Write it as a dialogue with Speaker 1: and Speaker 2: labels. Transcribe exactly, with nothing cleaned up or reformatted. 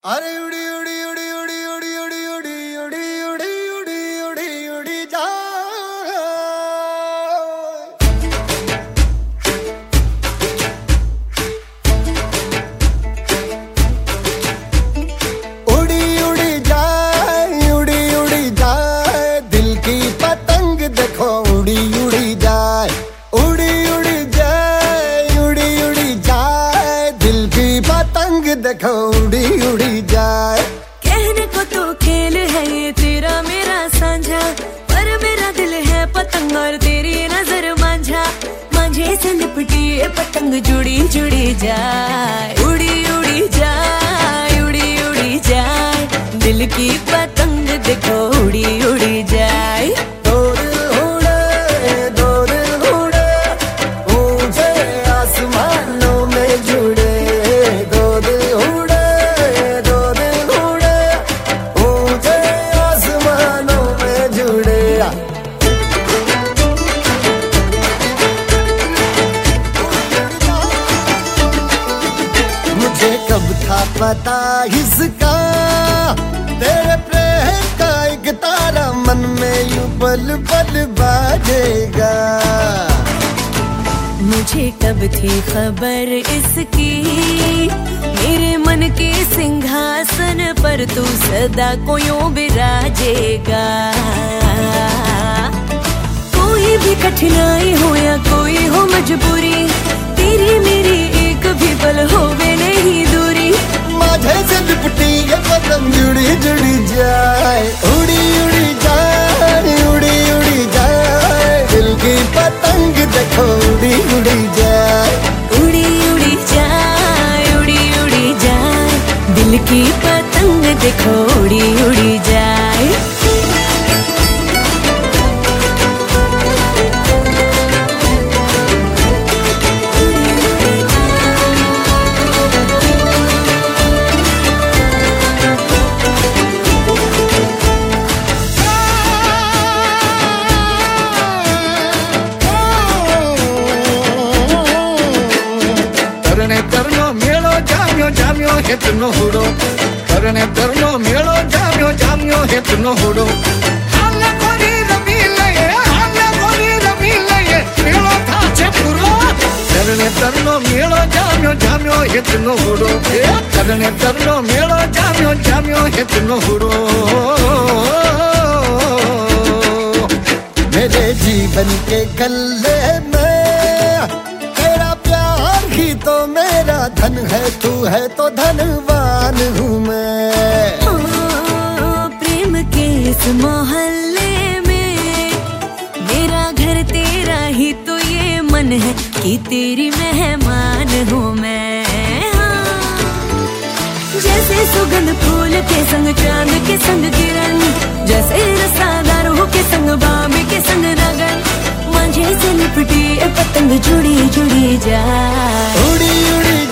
Speaker 1: अरे उड़ी उड़ी उड़ी उड़ी उड़ी उड़ी उड़ी उड़ी उड़ी उड़ी उड़ी उड़ी जा उड़ी उड़ी जाए उड़ी उड़ी जाए दिल की पतंग देखो उड़ी उड़ी जाए उड़ी उड़ी जाए उड़ी उड़ी जाए दिल की पतंग देखो उड़ी उड़ी जाए।
Speaker 2: कहने को तो खेल है ये तेरा मेरा साझा, पर मेरा दिल है पतंग और तेरी नजर मांझा। मांझे से लिपटी ये पतंग जुड़ी जुड़ी जाए उड़ी उड़ी जाए उड़ी उड़ी जाए दिल की पतंग देखो उड़ी उड़ी जाए।
Speaker 1: दो दिल उड़े दो दिल उड़े ऊंचे आसमानों में जुड़े दो दिल उड़े दो दिल उड़े ऊंचे आसमानों में जुड़े। मुझे कब था पता इसका तेरे प्रेम का एक तारा मन में यूं पल पल बाजेगा।
Speaker 2: मुझे कब थी खबर इसकी मेरे मन के सिंहासन पर तू सदा को यूं बिराजेगा। कोई भी कठिनाई हो या कोई हो मजबूरी तेरी मेरी एक भी पल होवे नहीं दूरी।
Speaker 1: माझे से लिपटी ये पतंग जुड़ी जुड़ी जाए उड़ी उड़ी जाए उड़ी उड़ी जाए दिल की पतंग देखो उड़ी उड़ी जाए
Speaker 2: उड़ी उड़ी जाए उड़ी उड़ी जाए दिल की पतंग देखो उड़ी उड़ी जाए।
Speaker 3: जाम्यो हेतनो हुडो करने करनो मेलो जाम्यो जाम्यो हेतनो हुडो हाले कोरी रबी लये हाले कोरी रबी लये मेलो थाचे पुरो करने करनो मेलो जाम्यो जाम्यो हेतनो हुडो करने करनो मेलो जाम्यो जाम्यो हेतनो हुडो।
Speaker 1: मेरे जीवन के गले में ही तो मेरा धन है तू है तो धनवान हूँ मैं।
Speaker 2: ओ, प्रेम के इस मोहल्ले में मेरा घर तेरा ही तो ये मन है कि तेरी मेहमान हूँ मैं। हाँ। जैसे सुगंध फूल के संग चांद के संग किरण जैसे रसादारों के संग बाबे के संग नगन मांझे से लिपटी पतंग जुड़ी जुड़ी जाए
Speaker 1: उड़ी उड़ी